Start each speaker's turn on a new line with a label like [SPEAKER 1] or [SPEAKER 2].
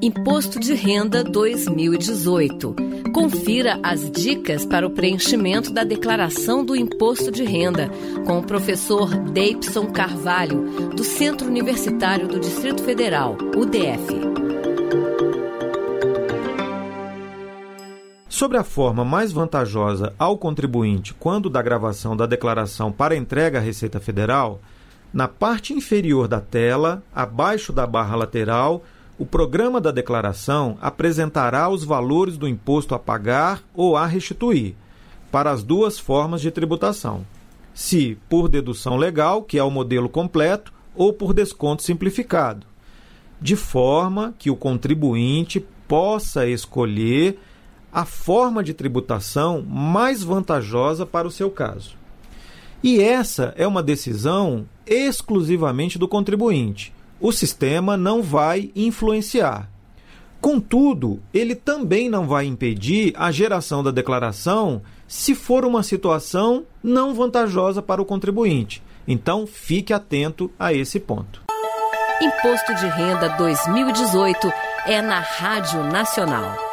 [SPEAKER 1] Imposto de Renda 2018. Confira as dicas para o preenchimento da declaração do Imposto de Renda com o professor Deipson Carvalho, do Centro Universitário do Distrito Federal, UDF.
[SPEAKER 2] Sobre a forma mais vantajosa ao contribuinte quando da gravação da declaração para entrega à Receita Federal, na parte inferior da tela, abaixo da barra lateral, o programa da declaração apresentará os valores do imposto a pagar ou a restituir, para as duas formas de tributação. Se por dedução legal, que é o modelo completo, ou por desconto simplificado, de forma que o contribuinte possa escolher a forma de tributação mais vantajosa para o seu caso. E essa é uma decisão exclusivamente do contribuinte. O sistema não vai influenciar. Contudo, ele também não vai impedir a geração da declaração se for uma situação não vantajosa para o contribuinte. Então, fique atento a esse ponto.
[SPEAKER 1] Imposto de Renda 2018 é na Rádio Nacional.